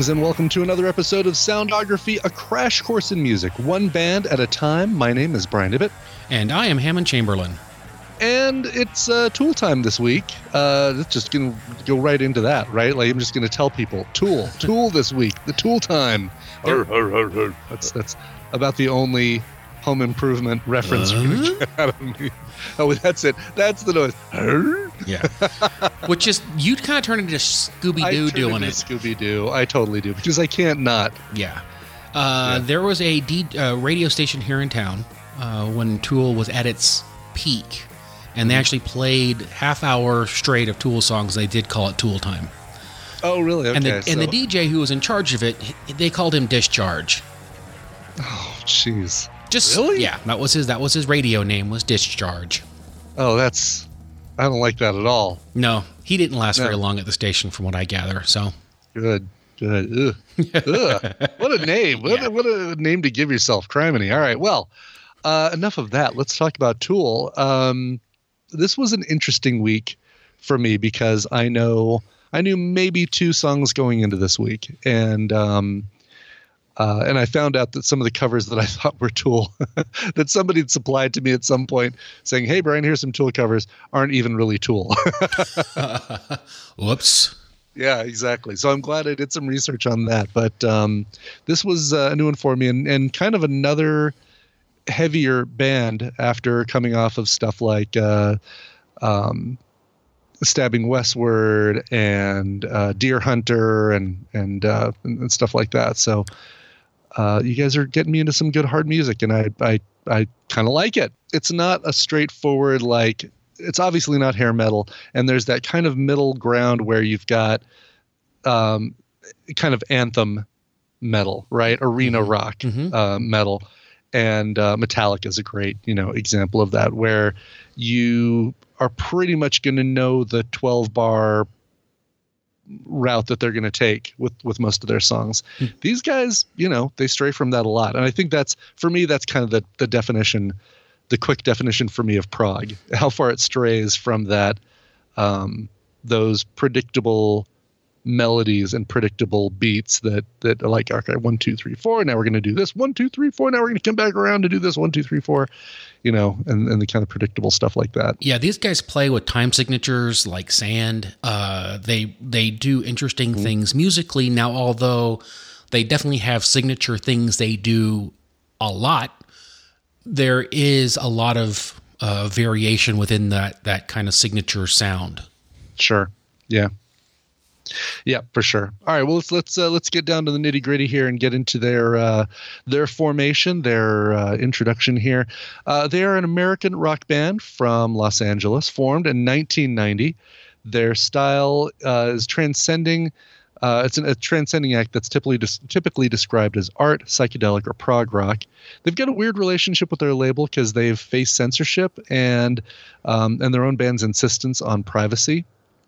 Greetings and welcome to another episode of Soundography, a crash course in music, one band at a time. My name is Brian Ibbett. And I am Hammond Chamberlain. And it's Tool time this week. It's just going to go right into that, right? Like I'm just going to tell people, Tool this week, the Tool time. That's about the only home improvement reference you're going to get out of me. Oh, that's it. That's the noise. Yeah. Which is, you kind of turn into Scooby-Doo doing it. Scooby-Doo. I totally do, because I can't not. Yeah. There was a radio station here in town when Tool was at its peak, and they actually played half-hour straight of Tool songs. They did call it Tool time. Oh, really? Okay. And the DJ who was in charge of it, they called him Discharge. Oh, jeez. Really? Yeah, that was his radio name, was Discharge. Oh, I don't like that at all. No, he didn't last very long at the station, from what I gather. So good. Ugh. Ugh. What a name! What a name to give yourself, criminy. All right, well, enough of that. Let's talk about Tool. This was an interesting week for me because I knew maybe two songs going into this week, and I found out that some of the covers that I thought were Tool, that somebody had supplied to me at some point saying, hey, Brian, here's some Tool covers, aren't even really Tool. Whoops. Yeah, exactly. So I'm glad I did some research on that. But this was a new one for me and kind of another heavier band after coming off of stuff like Stabbing Westward and Deer Hunter and stuff like that. So you guys are getting me into some good hard music, and I kind of like it. It's not a straightforward, like, it's obviously not hair metal, and there's that kind of middle ground where you've got kind of anthem metal, right? Arena rock metal. And Metallica is a great, example of that, where you are pretty much going to know the 12-bar route that they're going to take with most of their songs. These guys, they stray from that a lot. And I think that's kind of the definition, the quick definition for me of prog, how far it strays from that, those predictable melodies and predictable beats that are like, okay, 1, 2, 3, 4. Now we're going to do this 1, 2, 3, 4. Now we're going to come back around to do this 1, 2, 3, 4. And the kind of predictable stuff like that. Yeah, these guys play with time signatures like sand. They do interesting things musically. Now, although they definitely have signature things they do a lot, there is a lot of variation within that kind of signature sound. Sure. Yeah. Yeah, for sure. All right, well let's get down to the nitty gritty here and get into their formation, their introduction here. They are an American rock band from Los Angeles, formed in 1990. Their style is transcending. It's a transcending act that's typically described as art, psychedelic, or prog rock. They've got a weird relationship with their label because they've faced censorship and their own band's insistence on privacy.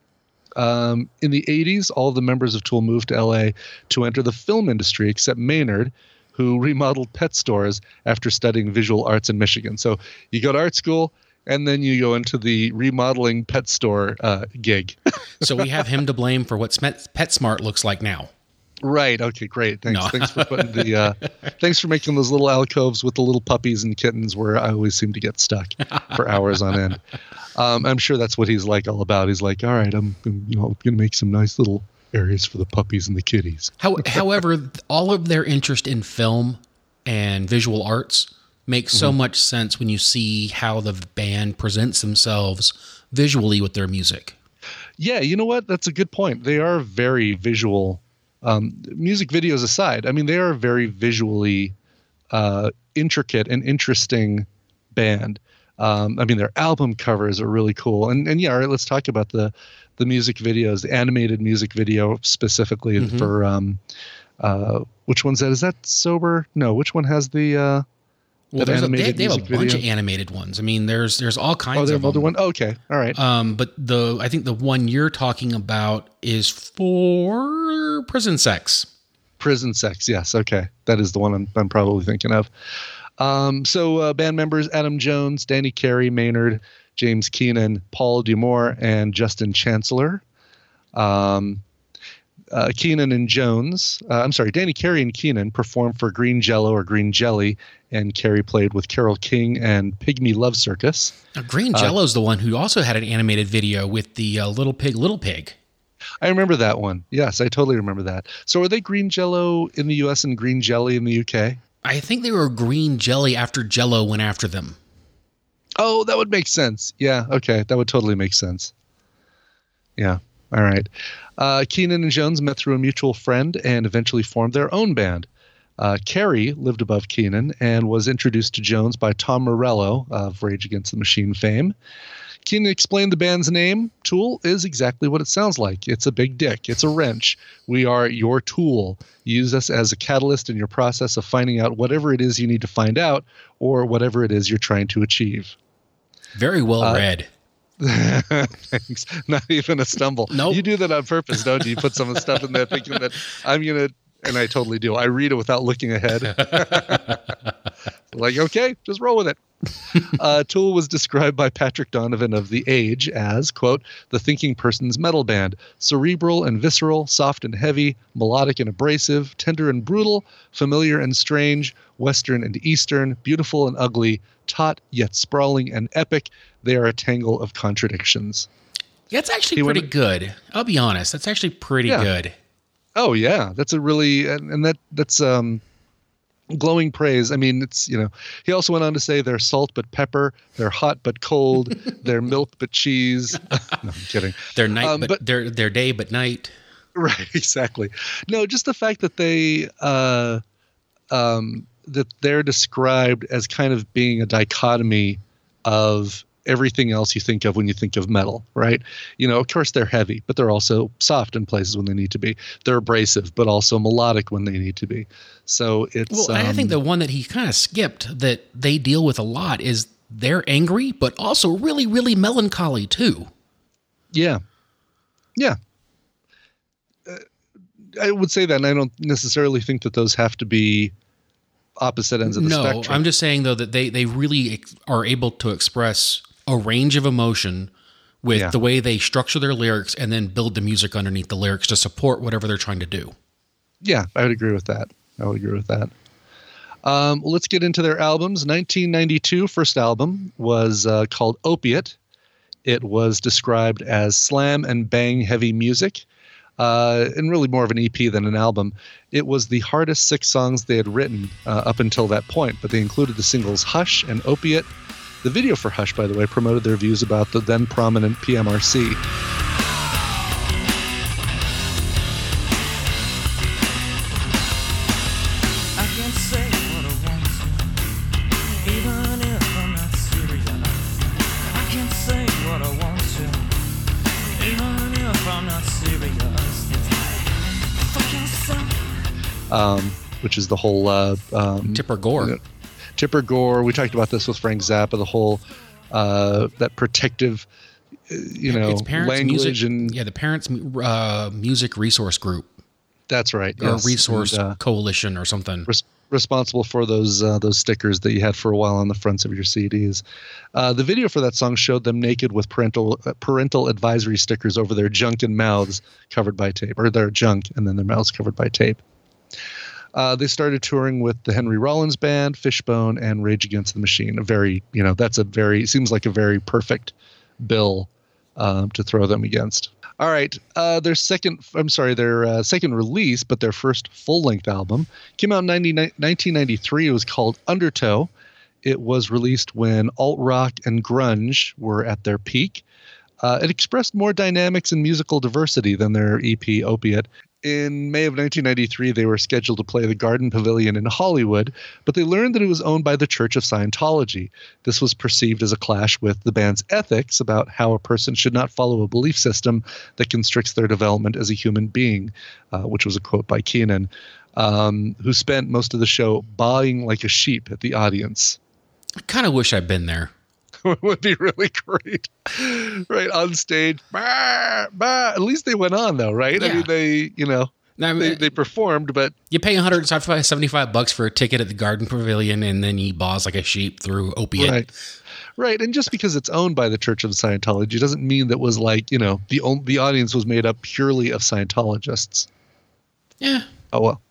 In the 80s, all of the members of Tool moved to LA to enter the film industry, except Maynard, who remodeled pet stores after studying visual arts in Michigan. So you go to art school, and then you go into the remodeling pet store gig. So we have him to blame for what PetSmart looks like now. Right. Okay, great. Thanks. No. Thanks for putting thanks for making those little alcoves with the little puppies and kittens where I always seem to get stuck for hours on end. I'm sure that's what he's like all about. He's like, all right, I'm going to make some nice little areas for the puppies and the kitties. However, all of their interest in film and visual arts makes so much sense when you see how the band presents themselves visually with their music. Yeah, you know what? That's a good point. They are very visual. Music videos aside, I mean, they are a very visually intricate and interesting band. I mean, their album covers are really cool. And yeah, all right, let's talk about the music videos, the animated music video specifically for which one's that? Is that Sober? No, which one has the well, they have a bunch of animated ones. I mean, there's all kinds of them. Oh, there's another one? Okay. All right. But I think the one you're talking about is for Prison Sex. Prison Sex, yes. Okay. That is the one I'm probably thinking of. So band members Adam Jones, Danny Carey, Maynard, James Keenan, Paul Dumore, and Justin Chancellor. Keenan and Jones, Danny Carey and Keenan performed for Green Jello or Green Jelly, and Carey played with Carole King and Pygmy Love Circus. Now, Green Jello's the one who also had an animated video with the Little Pig. I remember that one. Yes, I totally remember that. So are they Green Jello in the U.S. and Green Jelly in the U.K.? I think they were Green Jelly after Jello went after them. Oh, that would make sense. Yeah, okay. That would totally make sense. Yeah. All right. Keenan and Jones met through a mutual friend and eventually formed their own band. Carey lived above Keenan and was introduced to Jones by Tom Morello of Rage Against the Machine fame. Keenan explained the band's name. Tool is exactly what it sounds like. It's a big dick. It's a wrench. We are your tool. Use us as a catalyst in your process of finding out whatever it is you need to find out or whatever it is you're trying to achieve. Very well read. Thanks. Not even a stumble. Nope. You do that on purpose, don't you? You put some stuff in there thinking that I'm going to, and I totally do. I read it without looking ahead. Like, okay, just roll with it. Tool was described by Patrick Donovan of The Age as, quote, the thinking person's metal band, cerebral and visceral, soft and heavy, melodic and abrasive, tender and brutal, familiar and strange, Western and Eastern, beautiful and ugly, taut yet sprawling and epic. They are a tangle of contradictions. Yeah, it's actually pretty good. I'll be honest. That's actually pretty good. Oh, yeah. That's a really, and that's glowing praise. I mean, it's, he also went on to say they're salt but pepper, they're hot but cold, they're milk but cheese. No, I'm kidding. They're night, but they're day but night. Right, exactly. No, just the fact that that they're described as kind of being a dichotomy of everything else you think of when you think of metal, right? Of course they're heavy, but they're also soft in places when they need to be. They're abrasive, but also melodic when they need to be. So it's... Well, I think the one that he kind of skipped that they deal with a lot is they're angry, but also really, really melancholy too. Yeah. Yeah. I would say that, and I don't necessarily think that those have to be opposite ends of the spectrum. No, I'm just saying, though, that they really are able to express a range of emotion with the way they structure their lyrics and then build the music underneath the lyrics to support whatever they're trying to do. Yeah, I would agree with that. Let's get into their albums. 1992 first album was called Opiate. It was described as slam and bang heavy music. And really more of an EP than an album. It was the hardest 6 songs they had written up until that point, but they included the singles Hush and Opiate. The video for Hush, by the way, promoted their views about the then prominent PMRC. Which is the whole Tipper Gore. Tipper Gore. We talked about this with Frank Zappa. The whole that protective, language music, and the Parents Music Resource Group. That's right. Or Resource Coalition or something. Responsible for those stickers that you had for a while on the fronts of your CDs. The video for that song showed them naked with parental advisory stickers over their junk and mouths covered by tape, or their junk and then their mouths covered by tape. They started touring with the Henry Rollins Band, Fishbone, and Rage Against the Machine. Seems like a very perfect bill to throw them against. All right, their second release, but their first full-length album came out in 1993. It was called Undertow. It was released when alt-rock and grunge were at their peak. It expressed more dynamics and musical diversity than their EP Opiate. In May of 1993, they were scheduled to play the Garden Pavilion in Hollywood, but they learned that it was owned by the Church of Scientology. This was perceived as a clash with the band's ethics about how a person should not follow a belief system that constricts their development as a human being, which was a quote by Keenan, who spent most of the show baaing like a sheep at the audience. I kind of wish I'd been there. It would be really great, right on stage. Bah, bah. At least they went on, though, right? Yeah. I mean, they performed, but you pay $175 for a ticket at the Garden Pavilion, and then he baws like a sheep through Opiate. Right. And just because it's owned by the Church of Scientology doesn't mean that was like the audience was made up purely of Scientologists. Yeah. Oh well.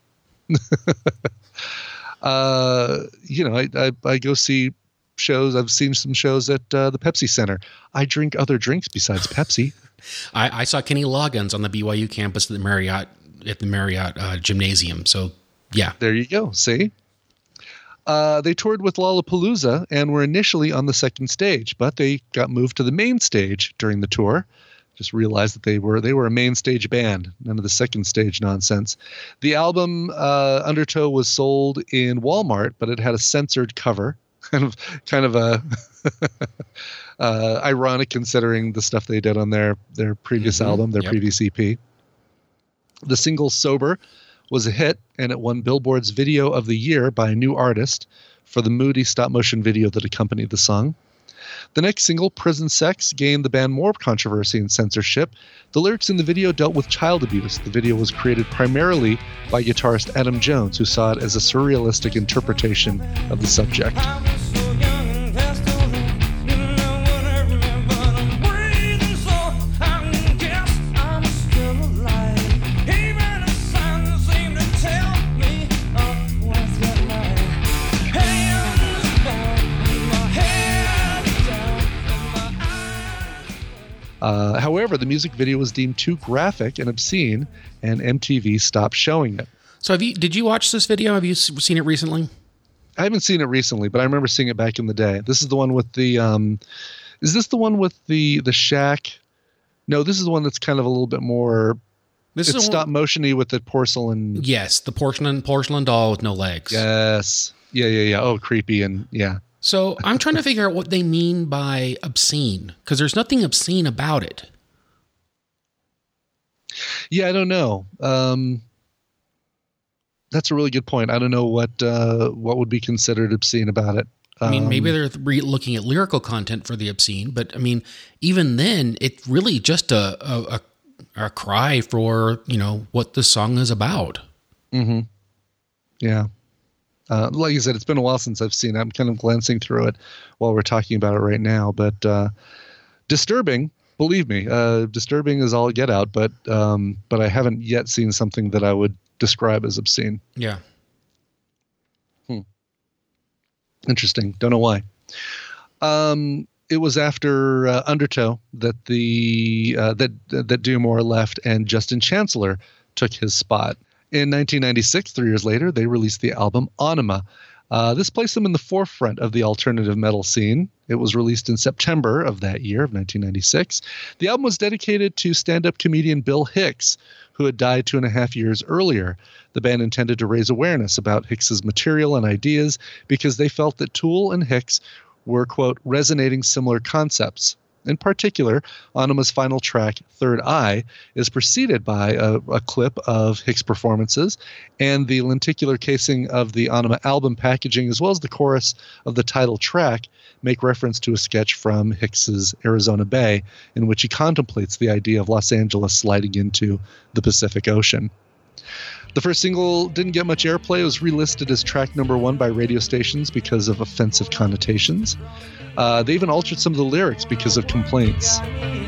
I go see shows. I've seen some shows at the Pepsi Center. I drink other drinks besides Pepsi. I saw Kenny Loggins on the BYU campus at the Marriott Gymnasium. So yeah, there you go. See, they toured with Lollapalooza and were initially on the second stage, but they got moved to the main stage during the tour. Just realized that they were a main stage band, none of the second stage nonsense. The album Undertow was sold in Walmart, but it had a censored cover, kind of a ironic considering the stuff they did on their previous album, their previous EP. The single Sober was a hit, and it won Billboard's Video of the Year by a New Artist for the moody stop-motion video that accompanied the song. The next single, Prison Sex, gained the band more controversy and censorship. The lyrics in the video dealt with child abuse. The video was created primarily by guitarist Adam Jones, who saw it as a surrealistic interpretation of the subject. However, the music video was deemed too graphic and obscene, and MTV stopped showing it. So did you watch this video? Have you seen it recently? I haven't seen it recently, but I remember seeing it back in the day. This is the one with the is this the one with the shack? No, this is the one that's kind of a little bit more it's stop motion-y with the porcelain. Yes, the porcelain doll with no legs. Yes. Yeah. Oh, creepy and yeah. So I'm trying to figure out what they mean by obscene, because there's nothing obscene about it. Yeah, I don't know. That's a really good point. I don't know what would be considered obscene about it. I mean, maybe they're looking at lyrical content for the obscene, but I mean, even then, it's really just a cry for, what the song is about. Mm-hmm. Yeah. Like I said, it's been a while since I've seen it. I'm kind of glancing through it while we're talking about it right now. But disturbing, believe me, disturbing is all get out. But I haven't yet seen something that I would describe as obscene. Yeah. Interesting. Don't know why. It was after Undertow that that D'Amour left and Justin Chancellor took his spot. In 1996, 3 years later, they released the album Anima. This placed them in the forefront of the alternative metal scene. It was released in September of that year, of 1996. The album was dedicated to stand-up comedian Bill Hicks, who had died 2.5 years earlier. The band intended to raise awareness about Hicks's material and ideas because they felt that Tool and Hicks were, quote, resonating similar concepts. In particular, Anima's final track, Third Eye, is preceded by a clip of Hicks' performances, and the lenticular casing of the Anima album packaging, as well as the chorus of the title track, make reference to a sketch from Hicks's Arizona Bay, in which he contemplates the idea of Los Angeles sliding into the Pacific Ocean. The first single didn't get much airplay. It was relisted as track number 1 by radio stations because of offensive connotations. They even altered some of the lyrics because of complaints.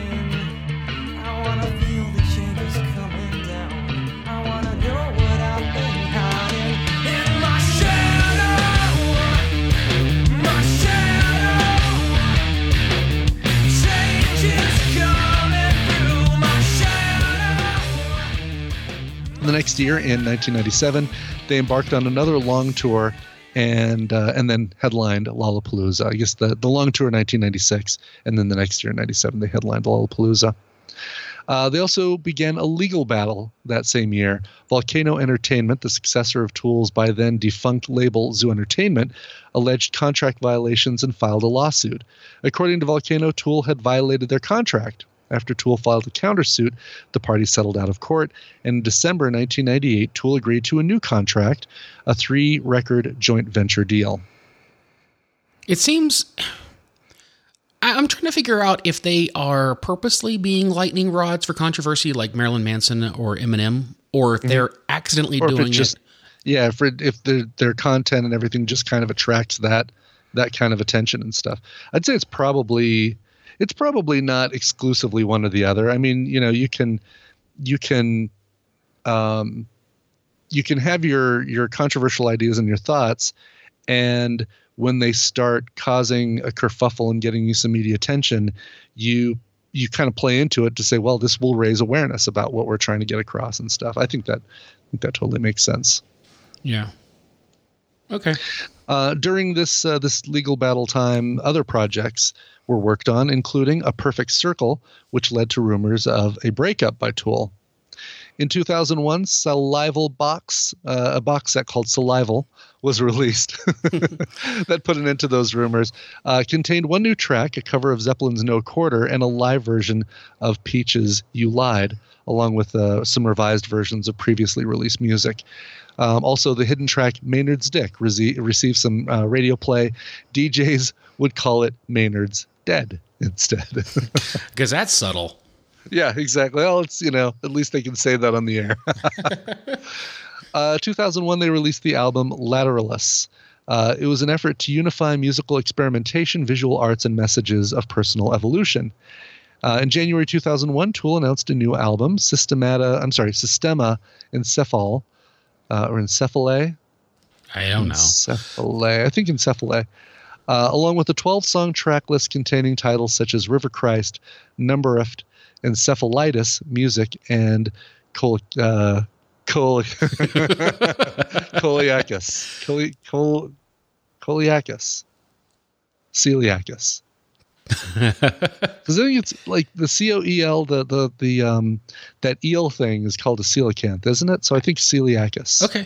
The next year, in 1997, they embarked on another long tour and then headlined Lollapalooza. I guess the long tour in 1996, and then the next year in 97, they headlined Lollapalooza. They also began a legal battle that same year. Volcano Entertainment, the successor of Tool's by then defunct label Zoo Entertainment, alleged contract violations and filed a lawsuit. According to Volcano, Tool had violated their contract. After Tool filed a countersuit, the parties settled out of court, and in December 1998, Tool agreed to a new contract, a 3-record joint venture deal. It seems... I'm trying to figure out if they are purposely being lightning rods for controversy like Marilyn Manson or Eminem, or if they're accidentally doing it. Yeah, if their content and everything just kind of attracts that kind of attention and stuff. I'd say it's probably not exclusively one or the other. I mean, you can you can have your controversial ideas and your thoughts, and when they start causing a kerfuffle and getting you some media attention, you kind of play into it to say, well, this will raise awareness about what we're trying to get across and stuff. I think that totally makes sense. Yeah. Okay. During this legal battle time, other projects were worked on, including A Perfect Circle, which led to rumors of a breakup by Tool. In 2001, Salival Box, a box set called Salival, was released. That put an end to those rumors. Contained one new track, a cover of Zeppelin's No Quarter, and a live version of Peach's You Lied, along with some revised versions of previously released music. Also, the hidden track Maynard's Dick received some radio play. DJs would call it Maynard's Dead instead. Because that's subtle. Yeah, exactly. Well, it's, at least they can say that on the air. 2001, they released the album Lateralis. It was an effort to unify musical experimentation, visual arts, and messages of personal evolution. In January 2001, Tool announced a new album, Systema Encephal, or Encephalae. I don't know. Encephalae. I think Encephalae. Along with a 12-song track list containing titles such as River Christ, Numbereft, Encephalitis, Music, and Coliacus. Celiacus. Because I think it's like the COEL, that eel thing is called a coelacanth, isn't it? So I think celiacus. Okay.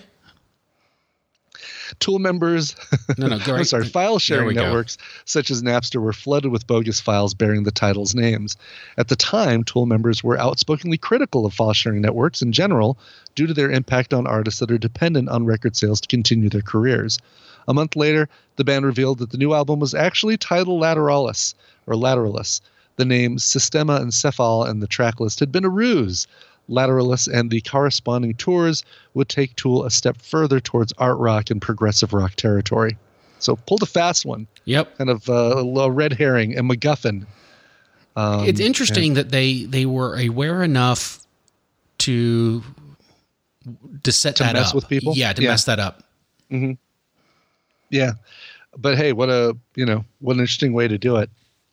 Tool members, file sharing networks such as Napster were flooded with bogus files bearing the titles' names. At the time, Tool members were outspokenly critical of file sharing networks in general due to their impact on artists that are dependent on record sales to continue their careers. A month later, the band revealed that the new album was actually titled Lateralis. The name Systema Encephal and the track list had been a ruse. Lateralis and the corresponding tours would take Tool a step further towards art rock and progressive rock territory. So pulled a fast one. Yep. Kind of a red herring, a MacGuffin. It's interesting that they were aware enough to set that up. To mess with people? Yeah, to mess that up. Mm-hmm. Yeah. But hey, what an interesting way to do it.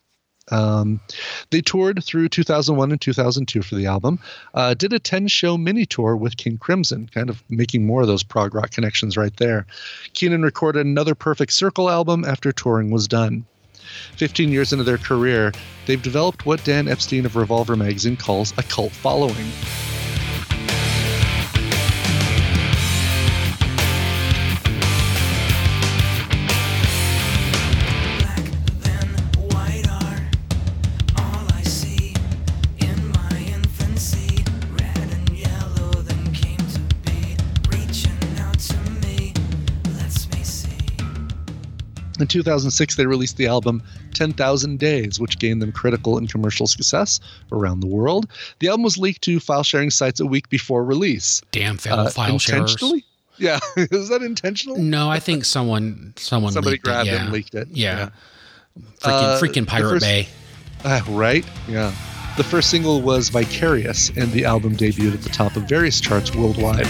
They toured through 2001 and 2002 for the album, did a 10-show mini tour with King Crimson, kind of making more of those prog rock connections right there. Keenan recorded another Perfect Circle album after touring was done. 15 years into their career, they've developed what Dan Epstein of Revolver magazine calls a cult following. In 2006, they released the album 10,000 Days, which gained them critical and commercial success around the world. The album was leaked to file-sharing sites a week before release. Damn file sharers. Intentionally? Yeah. Is that intentional? No, I think somebody grabbed it and leaked it. Yeah. Freaking Pirate Bay. Right? Yeah. The first single was Vicarious, and the album debuted at the top of various charts worldwide.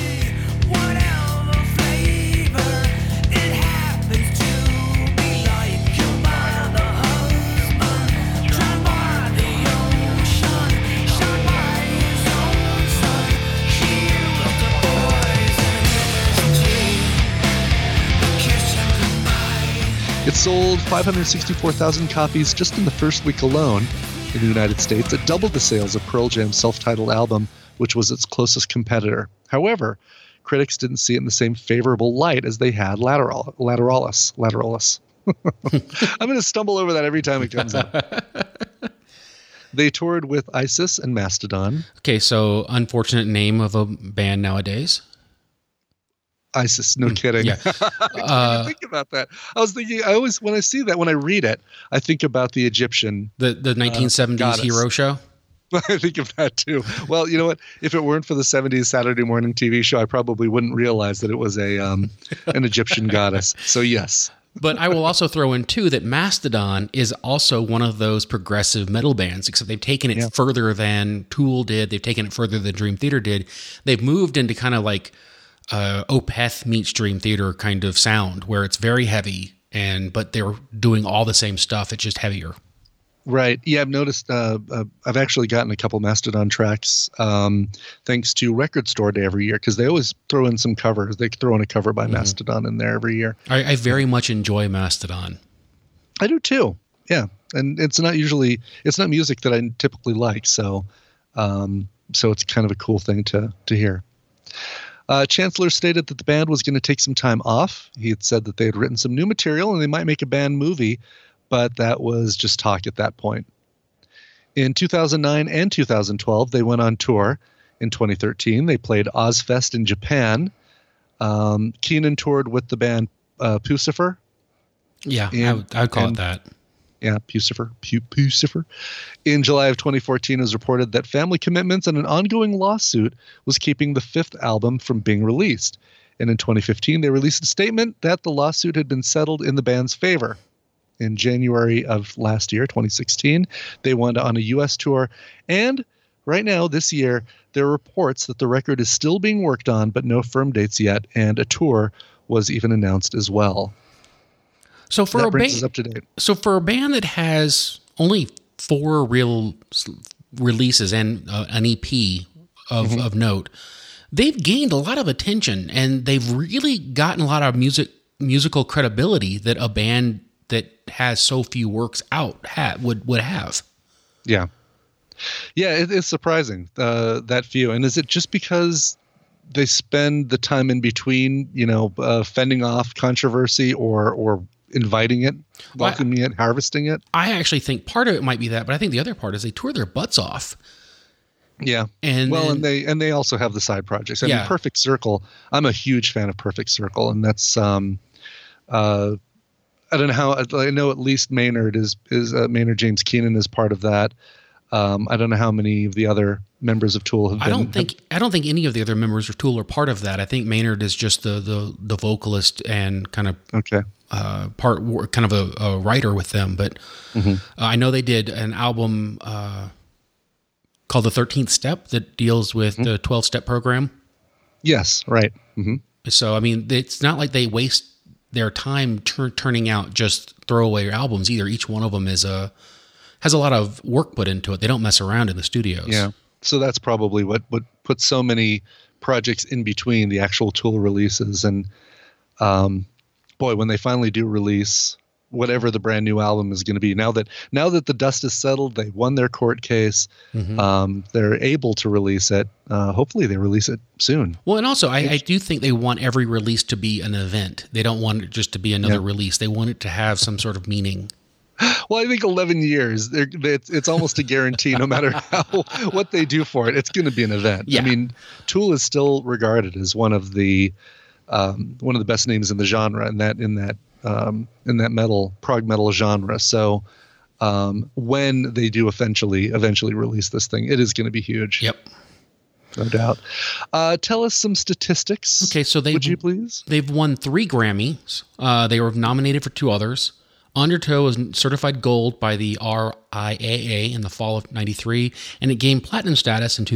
It sold 564,000 copies just in the first week alone in the United States. It doubled the sales of Pearl Jam's self-titled album, which was its closest competitor. However, critics didn't see it in the same favorable light as they had Lateralis. I'm going to stumble over that every time it comes up. They toured with Isis and Mastodon. Okay, so unfortunate name of a band nowadays. Isis, no kidding. Yeah. I didn't think about that. I was thinking, when I see that, when I read it, I think about the Egyptian. The 1970s goddess. hero show? I think of that too. Well, you know what? If it weren't for the 70s Saturday morning TV show, I probably wouldn't realize that it was an Egyptian goddess. So yes. But I will also throw in too that Mastodon is also one of those progressive metal bands, except they've taken it further than Tool did. They've taken it further than Dream Theater did. They've moved into kind of like Opeth meets Dream Theater kind of sound, where it's very heavy, but they're doing all the same stuff. It's just heavier. Right. Yeah, I've noticed. I've actually gotten a couple Mastodon tracks thanks to Record Store Day every year, because they always throw in some covers. They throw in a cover by Mastodon in there every year. I very much enjoy Mastodon. I do too. Yeah, and it's not music that I typically like, so it's kind of a cool thing to hear. Chancellor stated that the band was going to take some time off. He had said that they had written some new material and they might make a band movie, but that was just talk at that point. In 2009 and 2012, they went on tour. In 2013, they played Ozfest in Japan. Keenan toured with the band Puscifer. Yeah, I would call it that. Yeah, Puscifer. In July of 2014, it was reported that family commitments and an ongoing lawsuit was keeping the fifth album from being released. And in 2015, they released a statement that the lawsuit had been settled in the band's favor. In January of last year, 2016, they went on a U.S. tour. And right now, this year, there are reports that the record is still being worked on, but no firm dates yet. And a tour was even announced as well. So for that brings us up to date. So for a band that has only 4 real releases and an EP of note, they've gained a lot of attention, and they've really gotten a lot of musical credibility that a band that has so few works out would have. Yeah. Yeah, it's surprising, that few. And is it just because they spend the time in between, fending off controversy or inviting it, welcoming it, harvesting it? I actually think part of it might be that, but I think the other part is they tour their butts off. Yeah. And they also have the side projects. I mean, Perfect Circle, I'm a huge fan of Perfect Circle, and that's I don't know how. I know at least Maynard is Maynard James Keenan is part of that. I don't know how many of the other members of Tool have been. I don't think any of the other members of Tool are part of that. I think Maynard is just the vocalist and kind of kind of a writer with them. But I know they did an album called The 13th Step that deals with the 12-step program. Yes, right. Mm-hmm. So I mean, it's not like they waste their time turning out just throwaway albums either. Each one of them has a lot of work put into it. They don't mess around in the studios. Yeah. So that's probably what puts so many projects in between the actual Tool releases. And when they finally do release whatever the brand new album is going to be, now that the dust is settled, they won their court case, they're able to release it. Hopefully they release it soon. Well, and also I do think they want every release to be an event. They don't want it just to be another release. They want it to have some sort of meaning. Well, I think 11 years, it's almost a guarantee, no matter what they do for it, it's going to be an event. Yeah. I mean, Tool is still regarded as one of the best names in the genre, in that prog metal genre. So when they do eventually release this thing, it is going to be huge. Yep. No doubt. Tell us some statistics. Okay, so would you please? They've won 3 Grammys. They were nominated for 2 others. Undertow was certified gold by the RIAA in the fall of '93, and it gained platinum status in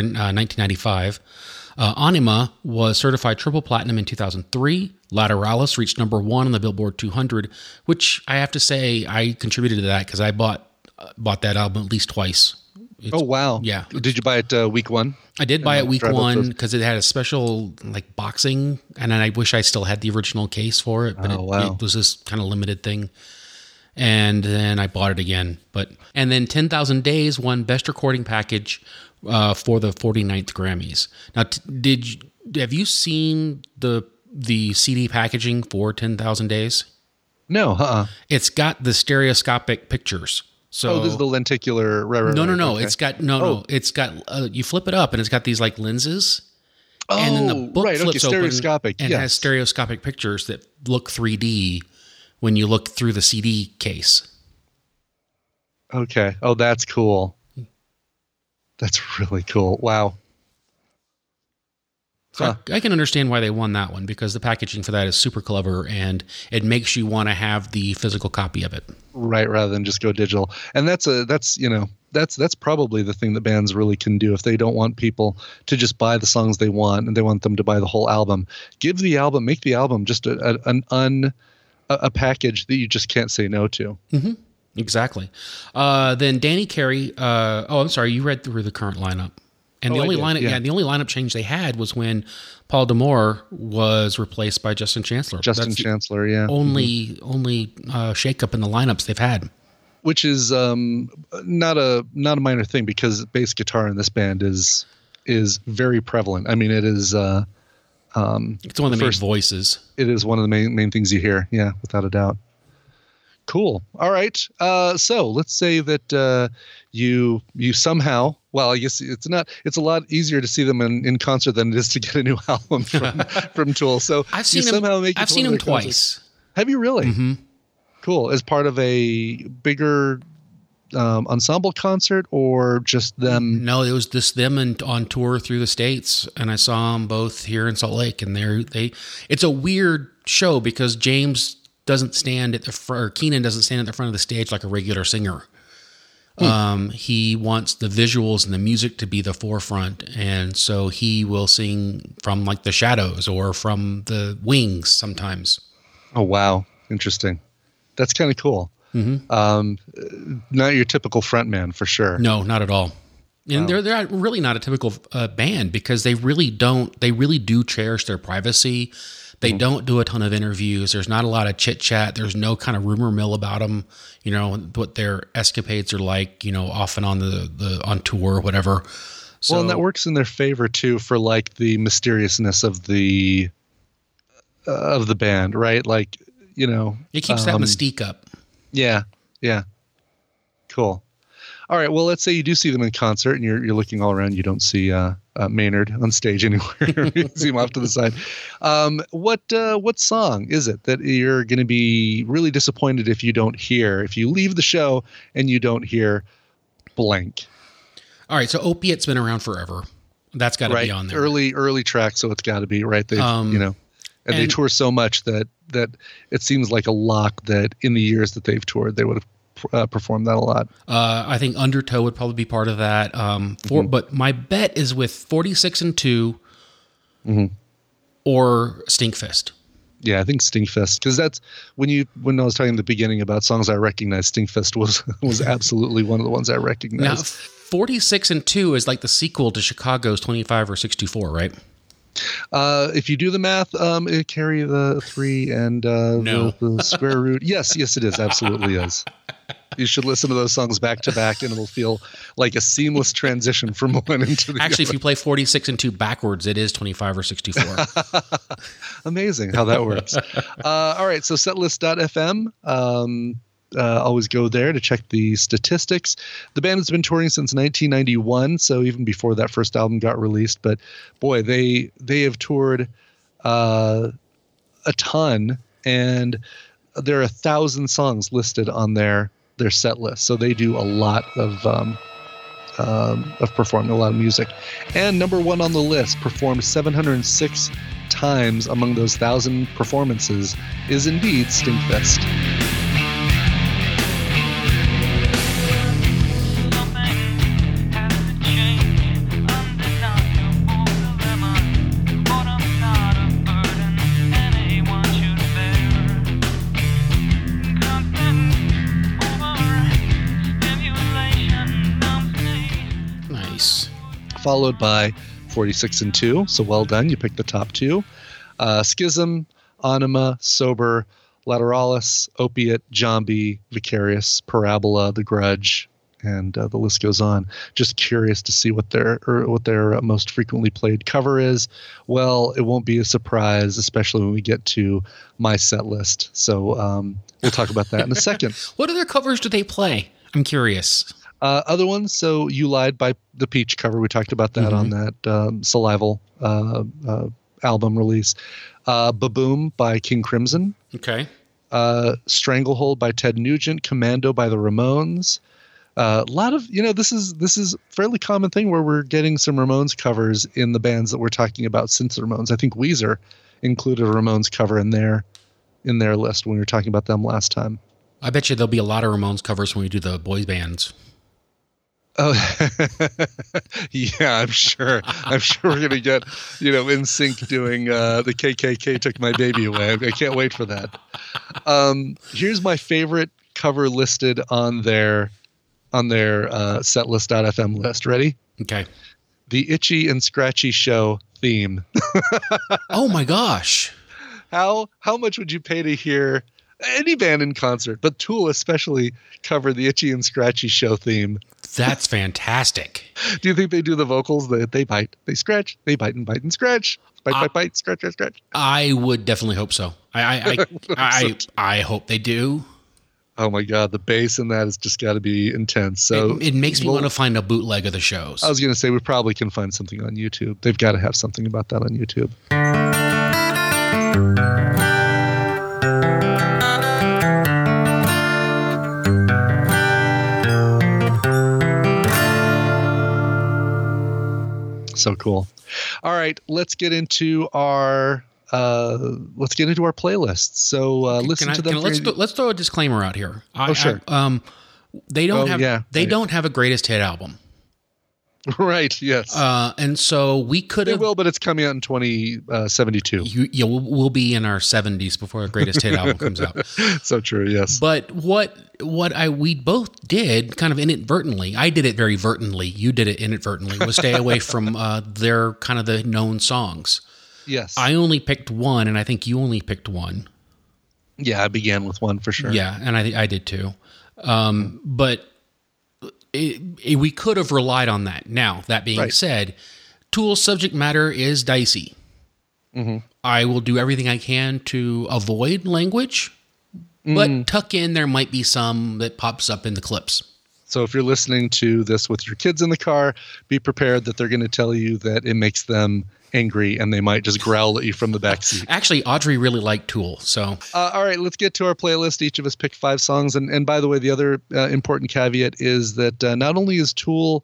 1995. Anima was certified triple platinum in 2003. Lateralis reached number 1 on the Billboard 200, which I have to say I contributed to that because I bought that album at least twice. Oh, wow. Yeah. Did you buy it week 1? I did buy it week 1 because it had a special boxing, and I wish I still had the original case for it, but it was this kind of limited thing. And then I bought it again. And then 10,000 Days won Best Recording Package for the 49th Grammys. Now, have you seen the CD packaging for 10,000 Days? No, It's got the stereoscopic pictures. So, this is the lenticular. No. Okay. It's got It's got you flip it up and it's got these lenses. Oh, and then the book flips stereoscopic, open and has stereoscopic pictures that look 3D when you look through the CD case. Okay. Oh, that's cool. That's really cool. Wow. So I can understand why they won that one, because the packaging for that is super clever and it makes you want to have the physical copy of it. Right, rather than just go digital. And that's probably the thing that bands really can do if they don't want people to just buy the songs they want and they want them to buy the whole album. Make the album just a package that you just can't say no to. Mm-hmm. Exactly. Then Danny Carey. I'm sorry, you read through the current lineup. And the only lineup change they had was when Paul D'Amour was replaced by Justin Chancellor. Only shakeup in the lineups they've had. Which is not a minor thing, because bass guitar in this band is very prevalent. I mean, it is. It's one of the main voices. It is one of the main things you hear. Yeah, without a doubt. Cool. All right. So let's say that you somehow. Well, I guess it's not. It's a lot easier to see them in concert than it is to get a new album from Tool. So I've seen them twice. Have you really? Mm-hmm. Cool. As part of a bigger ensemble concert, or just them? No, it was just them on tour through the States, and I saw them both here in Salt Lake. And it's a weird show because James doesn't stand at the front, or Keenan doesn't stand at the front of the stage like a regular singer. He wants the visuals and the music to be the forefront, and so he will sing from like the shadows or from the wings sometimes. Oh wow, interesting. That's kind of cool. Mm-hmm. Not your typical frontman for sure. No, not at all. And they're really not a typical band, because they really do cherish their privacy. They don't do a ton of interviews. There's not a lot of chit chat. There's no kind of rumor mill about them. You know what their escapades are like. You know, often on on tour or whatever. So, well, and that works in their favor too, for like the mysteriousness of the band, right? Like, you know, it keeps that mystique up. Yeah. Cool. All right. Well, let's say you do see them in concert and you're looking all around. You don't see Maynard on stage anywhere. You see him off to the side. What song is it that you're going to be really disappointed if you don't hear? If you leave the show and you don't hear blank. All right. So Opiate's been around forever. That's got to be on there. Early track. So it's got to be right. They and they tour so much that it seems like a lock that in the years that they've toured, they would have performed that a lot. I think Undertow would probably be part of that. But my bet is with 46 and 2 or Stinkfist. Yeah, I think Stinkfist, because that's when I was talking in the beginning about songs I recognized, Stinkfist was absolutely one of the ones I recognized. Now, 46 and 2 is like the sequel to Chicago's 25 or 64, right? If you do the math, it carry the 3 and the square root. Yes, it is. Absolutely is. You should listen to those songs back to back, and it'll feel like a seamless transition from one into the Actually, other. If you play 46 and 2 backwards, it is 25 or 64. Amazing how that works. All right, so setlist.fm. Always go there to check the statistics. The band has been touring since 1991, so even before that first album got released. But boy, they have toured a ton, and there are 1,000 songs listed on their set list. So they do a lot of performing, a lot of music. And number one on the list, performed 706 times among those 1,000 performances, is indeed Stinkfist. Followed by 46 and 2. So well done. You picked the top 2. Schism, Anima, Sober, Lateralis, Opiate, Zombie, Vicarious, Parabola, The Grudge, and the list goes on. Just curious to see what their most frequently played cover is. Well, it won't be a surprise, especially when we get to my set list. So we'll talk about that in a second. What other covers do they play? I'm curious. Other ones, so You Lied by the Peach cover. We talked about that on that Salival album release. Baboom by King Crimson. Okay. Stranglehold by Ted Nugent. Commando by the Ramones. A lot of, this is fairly common thing where we're getting some Ramones covers in the bands that we're talking about since the Ramones. I think Weezer included a Ramones cover in their list when we were talking about them last time. I bet you there'll be a lot of Ramones covers when we do the boys bands. Oh, yeah, I'm sure. I'm sure we're gonna get, NSYNC doing the KKK Took My Baby Away. I can't wait for that. Here's my favorite cover listed on their setlist.fm list. Ready? Okay. The Itchy and Scratchy Show theme. Oh my gosh! How much would you pay to hear any band in concert, but Tool especially, cover the Itchy and Scratchy Show theme? That's fantastic. Do you think they do the vocals? They bite, they scratch, they bite and scratch, bite, scratch. I would definitely hope so. I hope they do. Oh my God, the bass in that has just got to be intense. So it makes me want to find a bootleg of the shows. I was going to say we probably can find something on YouTube. They've got to have something about that on YouTube. So cool. All right, let's get into our playlist. So listen to them. Let's throw a disclaimer out here. Sure. They don't have a greatest hit album. Right. Yes. And so we could have. They will, but it's coming out in 2072. We'll be in our 70s before the greatest hit album comes out. So true. Yes. But we both did kind of inadvertently. I did it very vertently. You did it inadvertently. Was stay away from their kind of the known songs. Yes. I only picked one, and I think you only picked one. Yeah, I began with one for sure. Yeah, and I did too. But we could have relied on that. Now, that being said, Tool's subject matter is dicey. Mm-hmm. I will do everything I can to avoid language, but tuck in there might be some that pops up in the clips. So if you're listening to this with your kids in the car, be prepared that they're going to tell you that it makes them angry and they might just growl at you from the backseat. Actually, Audrey really liked Tool. So, all right, let's get to our playlist. Each of us picked 5 songs. And by the way, the other important caveat is that not only is Tool,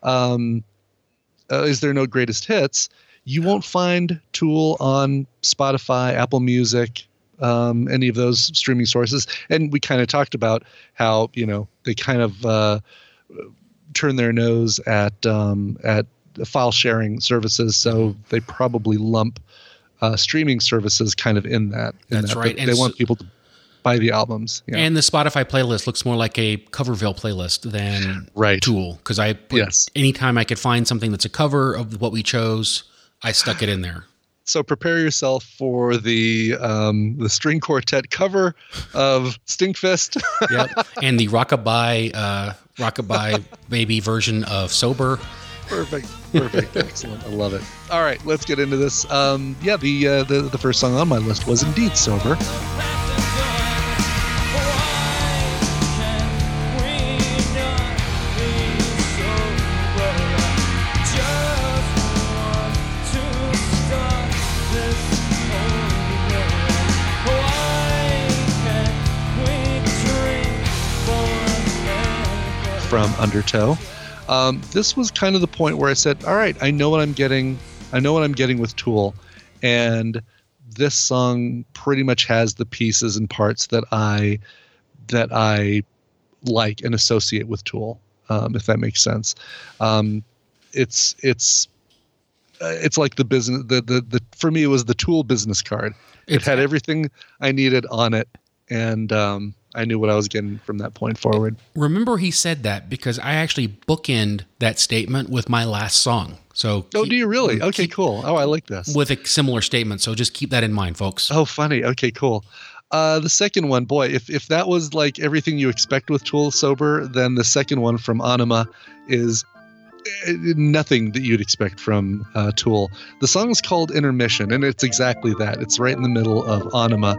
is there no greatest hits, you won't find Tool on Spotify, Apple Music, any of those streaming sources. And we kind of talked about how, they kind of turn their nose at file sharing services, so they probably lump streaming services kind of in that. That's right. They want people to buy the albums. Yeah. And the Spotify playlist looks more like a Coverville playlist than Tool, because I put anytime I could find something that's a cover of what we chose, I stuck it in there. So prepare yourself for the string quartet cover of Stinkfist. Yep, and the rockabye baby version of Sober. Perfect. Excellent. I love it. All right, let's get into this. The first song on my list was indeed Sober. From Undertow. This was kind of the point where I said, all right, I know what I'm getting with Tool. And this song pretty much has the pieces and parts that I like and associate with Tool, if that makes sense. It's like the business, the for me, it was the Tool business card. It had everything I needed on it. And, I knew what I was getting from that point forward. Remember he said that because I actually bookend that statement with my last song. So do you really? Okay, cool. Oh, I like this. With a similar statement. So just keep that in mind, folks. Oh, funny. Okay, cool. The second one, boy, if that was like everything you expect with Tool Sober, then the second one from Anima is nothing that you'd expect from Tool. The song is called Intermission, and it's exactly that. It's right in the middle of Anima.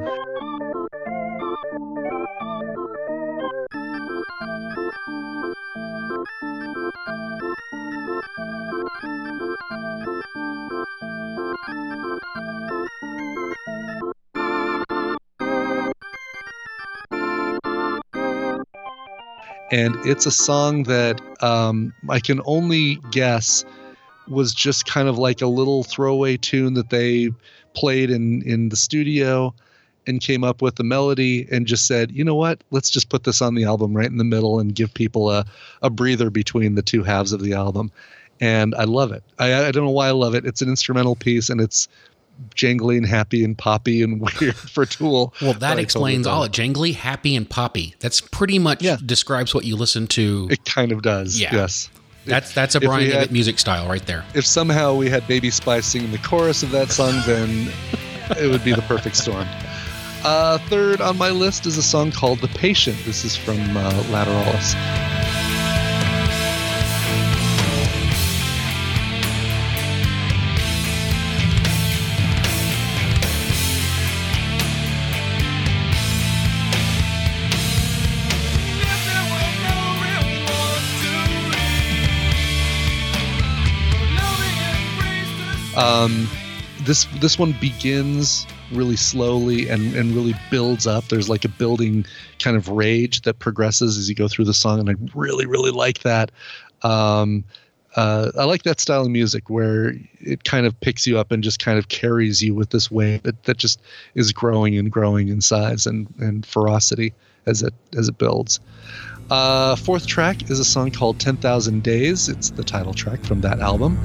And it's a song that I can only guess was just kind of like a little throwaway tune that they played in the studio and came up with the melody and just said, you know what, let's just put this on the album right in the middle and give people a breather between the two halves of the album. And I love it. I don't know why I love it. It's an instrumental piece, and it's jangly and happy and poppy and weird for Tool. Well, that explains all it. Jangly, happy, and poppy. That's pretty much describes what you listen to. It kind of does, yes. That's a Brian Ibbott music style right there. If somehow we had Baby Spice singing the chorus of that song, then it would be the perfect storm. Third on my list is a song called The Patient. This is from Lateralis. This one begins really slowly and really builds up. There's like a building kind of rage that progresses as you go through the song, and I really, really like that. I like that style of music where it kind of picks you up and just kind of carries you with this wave that just is growing and growing in size and ferocity as it builds. Fourth track is a song called 10,000 Days. It's the title track from that album.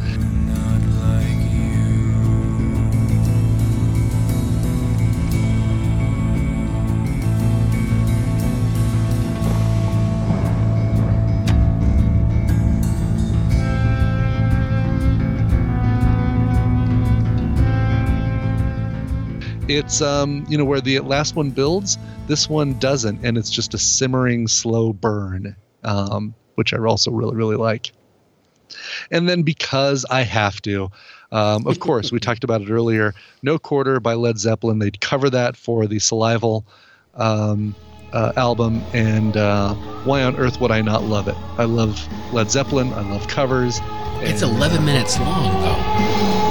It's where the last one builds, this one doesn't, and it's just a simmering slow burn, which I also really, really like. And then because I have to, of course, we talked about it earlier, No Quarter by Led Zeppelin. They'd cover that for the Salival album, and why on earth would I not love it? I love Led Zeppelin. I love covers. It's 11 minutes long, though.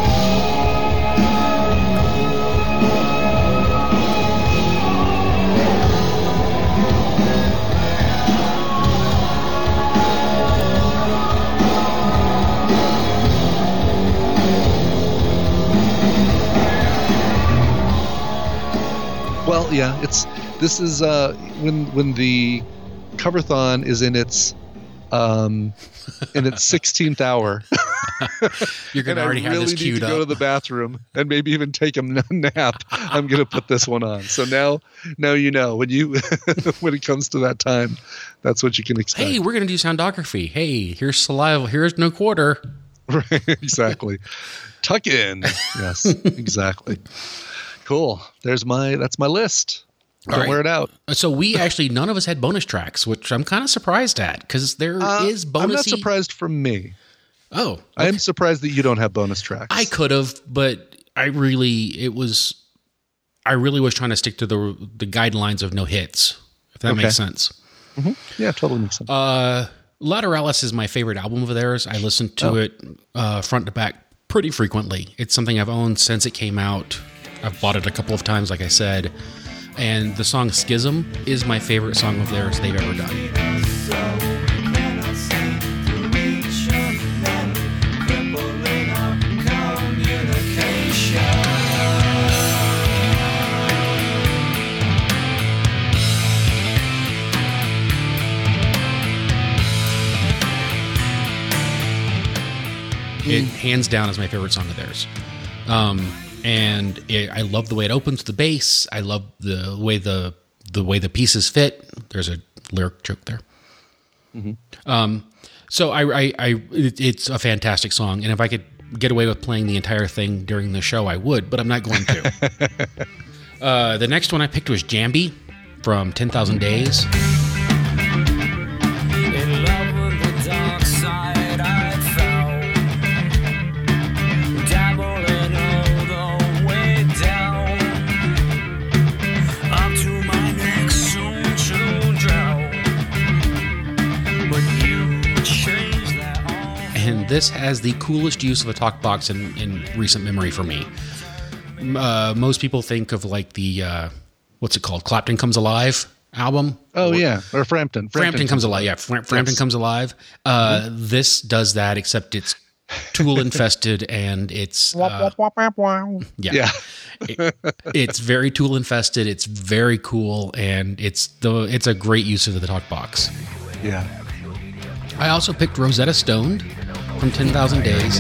Well, yeah, this is when the coverthon is in its 16th hour. You're gonna already have this queued up. I really need to go to the bathroom and maybe even take a nap. I'm gonna put this one on. So now you know when it comes to that time, that's what you can expect. Hey, we're gonna do soundography. Hey, here's Saliva. Here's No Quarter. Right, exactly. Tuck in. Yes, exactly. Cool. That's my list. Don't wear it out. So we actually, none of us had bonus tracks, which I'm kind of surprised at, because there is bonus. I'm not surprised from me. Oh. Okay. I am surprised that you don't have bonus tracks. I could have, but I really was trying to stick to the guidelines of no hits, if that makes sense. Mm-hmm. Yeah, totally makes sense. Lateralis is my favorite album of theirs. I listen to it front to back pretty frequently. It's something I've owned since it came out. I've bought it a couple of times, like I said. And the song Schism is my favorite song of theirs they've ever done. It hands down is my favorite song of theirs. I love the way it opens the bass. I love the way the pieces fit. There's a lyric joke there. Mm-hmm. So it's a fantastic song, and if I could get away with playing the entire thing during the show, I would, but I'm not going to. The next one I picked was Jambi from 10,000 Days. And this has the coolest use of a talk box in recent memory for me. Most people think of like the, what's it called? Clapton Comes Alive album. Oh yeah, or Frampton. Frampton Comes Alive. Yeah, Frampton Comes Alive. This does that, except it's Tool infested, and it's it's very Tool infested. It's very cool, and it's a great use of the talk box. Yeah. I also picked Rosetta Stone from 10,000 Days.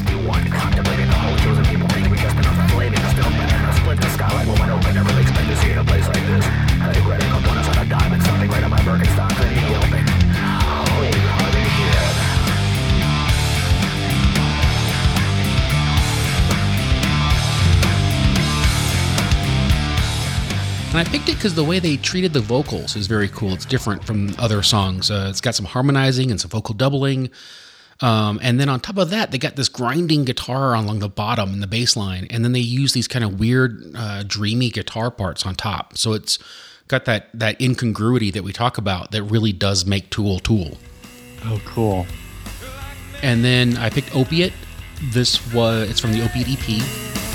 And I picked it because the way they treated the vocals is very cool. It's different from other songs. It's got some harmonizing and some vocal doubling. And then on top of that, they got this grinding guitar along the bottom and the bass line. And then they use these kind of weird, dreamy guitar parts on top. So it's got that incongruity that we talk about that really does make Tool Tool. Oh, cool. And then I picked Opiate. It's from the Opiate EP.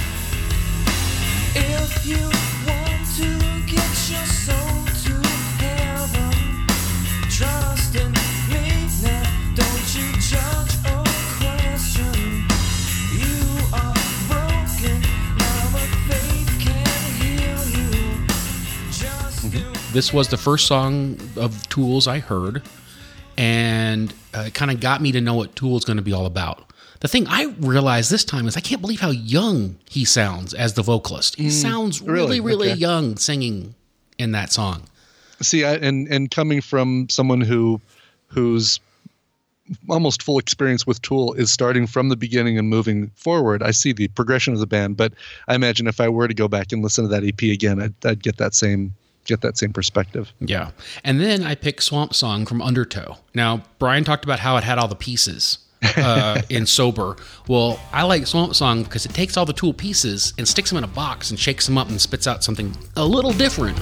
If you want to get your soul to heaven, trust in me now, don't you judge or question. You are broken, now but faith can heal you. Just do. This was the first song of Tool's I heard, and it kind of got me to know what Tool's going to be all about. The thing I realized this time is I can't believe how young he sounds as the vocalist. He sounds really okay. Young singing in that song. See, and coming from someone whose almost full experience with Tool is starting from the beginning and moving forward, I see the progression of the band. But I imagine if I were to go back and listen to that EP again, I'd get that same perspective. Yeah. And then I picked Swamp Song from Undertow. Now, Brian talked about how it had all the pieces in Sober. Well, I like Swamp Song because it takes all the Tool pieces and sticks them in a box and shakes them up and spits out something a little different.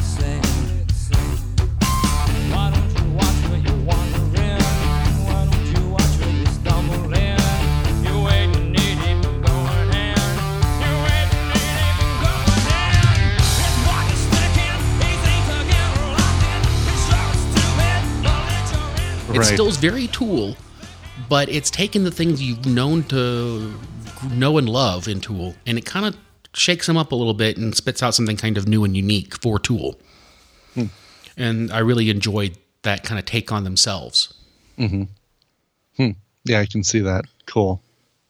It still is very Tool, but it's taken the things you've known to know and love in Tool, and it kind of shakes them up a little bit and spits out something kind of new and unique for Tool. And I really enjoyed that kind of take on themselves. Mm-hmm. Yeah, I can see that. Cool.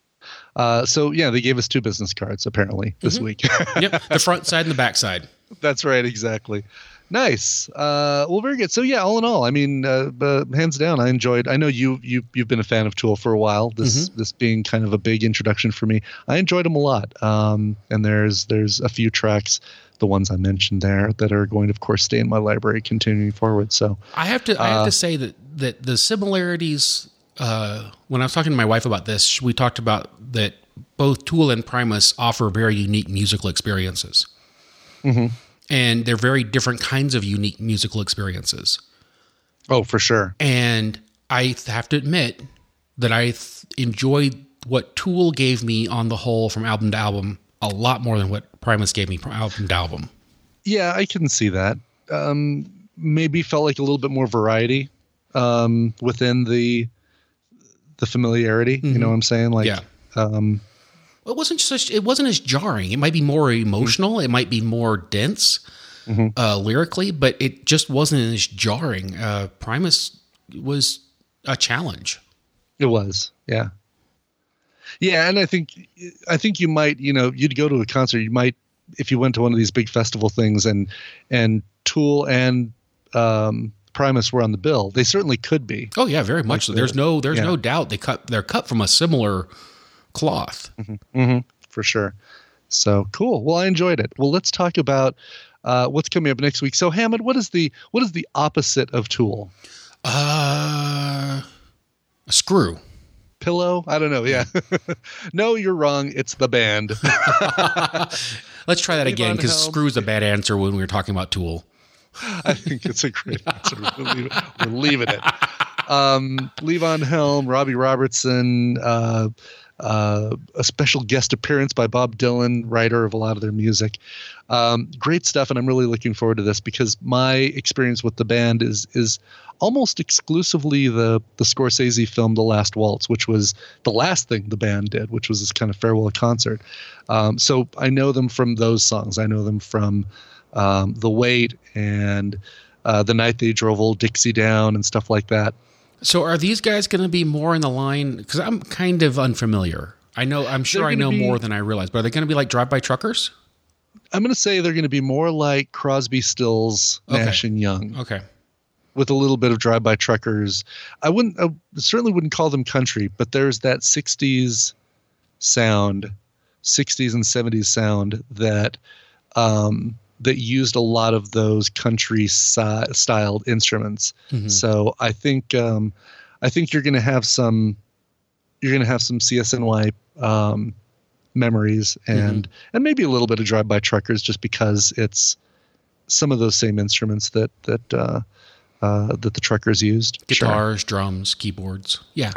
So, yeah, they gave us 2 business cards, apparently, this week. Yep, the front side and the back side. That's right, exactly. Nice. Well, very good. So yeah, all in all, I mean, hands down, I know you've been a fan of Tool for a while. This being kind of a big introduction for me, I enjoyed them a lot. And there's a few tracks, the ones I mentioned there, that are going to, of course, stay in my library continuing forward. So I have to say that the similarities. When I was talking to my wife about this, we talked about that both Tool and Primus offer very unique musical experiences. Mm-hmm. And they're very different kinds of unique musical experiences. Oh, for sure. And I have to admit that I enjoyed what Tool gave me on the whole from album to album a lot more than what Primus gave me from album to album. Yeah, I can see that. Maybe felt like a little bit more variety within the familiarity. Mm-hmm. You know what I'm saying? Like, yeah. It wasn't as jarring. It might be more emotional. Mm-hmm. It might be more dense lyrically, but it just wasn't as jarring. Primus was a challenge. It was, yeah. Yeah, and I think you might, you'd go to a concert. You might, if you went to one of these big festival things, and Tool and Primus were on the bill. They certainly could be. Oh yeah, very much so. There's no doubt they're cut from a similar cloth. For sure. So cool. Well, I enjoyed it. Well, let's talk about what's coming up next week. So Hammond, what is the opposite of Tool? A screw. Pillow? I don't know. Yeah. No, you're wrong. It's the band. Let's try that again, because screw's a bad answer when we were talking about Tool. I think it's a great answer. We're leaving it. Levon Helm, Robbie Robertson, a special guest appearance by Bob Dylan, writer of a lot of their music. Great stuff, and I'm really looking forward to this because my experience with the band is almost exclusively the Scorsese film The Last Waltz, which was the last thing the band did, which was this kind of farewell concert. So I know them from those songs. I know them from The Wait and The Night They Drove Old Dixie Down and stuff like that. So are these guys going to be more in the line? Because I'm kind of unfamiliar. I'm sure I know more than I realize, but are they going to be like Drive-By Truckers? I'm going to say they're going to be more like Crosby, Stills, Nash and Young. Okay. With a little bit of Drive-By Truckers. I certainly wouldn't call them country, but there's that 60s sound, 60s and 70s sound that used a lot of those country styled instruments. Mm-hmm. So I think you're going to have some CSNY memories and maybe a little bit of Drive-By Truckers, just because it's some of those same instruments that the truckers used. Guitars, drums, keyboards. Yeah.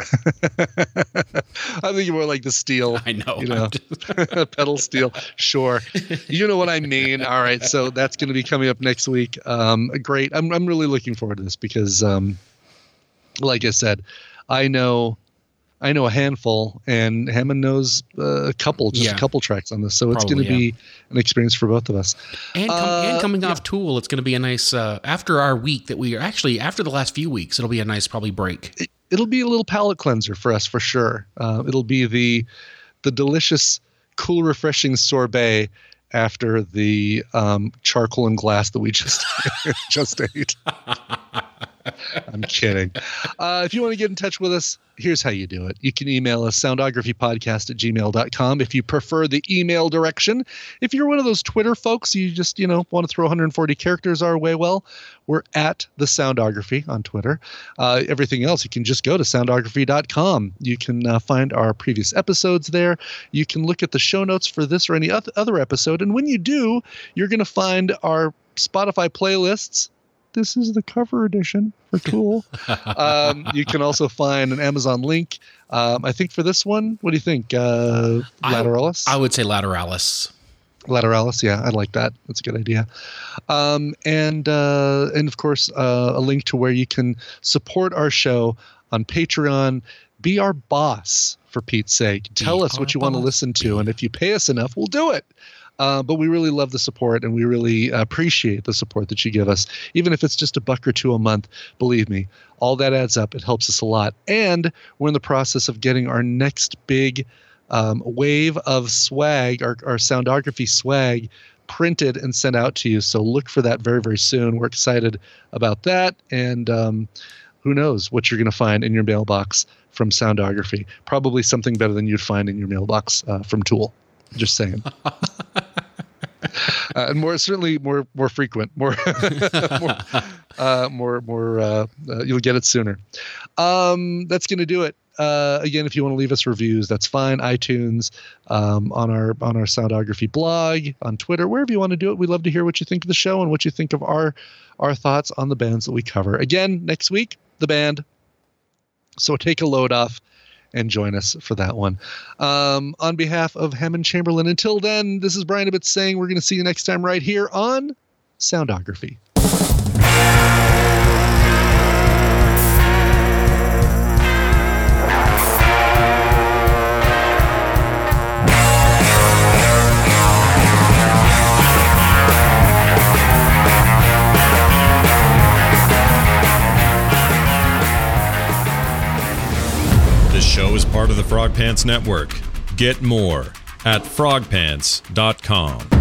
I think you're more like the steel. I know. Pedal steel. Sure. You know what I mean. All right. So that's going to be coming up next week. Great. I'm really looking forward to this because, like I said, I know a handful, and Hammond knows a couple tracks on this. So it's going to be an experience for both of us. And coming off Tool, it's going to be a nice, after our week that we are actually, after the last few weeks, it'll be a nice probably break. It'll be a little palate cleanser for us for sure. It'll be the delicious, cool, refreshing sorbet after the charcoal and glass that we just ate. I'm kidding. If you want to get in touch with us, here's how you do it. You can email us, soundographypodcast@gmail.com, if you prefer the email direction. If you're one of those Twitter folks, you just, want to throw 140 characters our way, well, we're at The Soundography on Twitter. Everything else, you can just go to soundography.com. You can find our previous episodes there. You can look at the show notes for this or any other episode. And when you do, you're going to find our Spotify playlists. This is the cover edition for Tool. You can also find an Amazon link. I think for this one, what do you think? Lateralis? I would say Lateralis. Lateralis, yeah, I like that. That's a good idea. And of course, a link to where you can support our show on Patreon. Be our boss, for Pete's sake. Tell us what you want to listen to, and if you pay us enough, we'll do it. But we really love the support, and we really appreciate the support that you give us. Even if it's just $1 or $2 a month, believe me, all that adds up. It helps us a lot. And we're in the process of getting our next big wave of swag, our Soundography swag, printed and sent out to you. So look for that very, very soon. We're excited about that. And who knows what you're going to find in your mailbox from Soundography. Probably something better than you'd find in your mailbox from Tool. Just saying. And more frequent, you'll get it sooner. That's going to do it. Again, if you want to leave us reviews, that's fine. iTunes, on our Soundography blog, on Twitter, wherever you want to do it. We'd love to hear what you think of the show and what you think of our thoughts on the bands that we cover. Again, next week, the band. So take a load off and join us for that one. On behalf of Hammond Chamberlain, until then, this is Brian Ibbett saying we're going to see you next time right here on Soundography. This show is part of the Frog Pants Network. Get more at frogpants.com.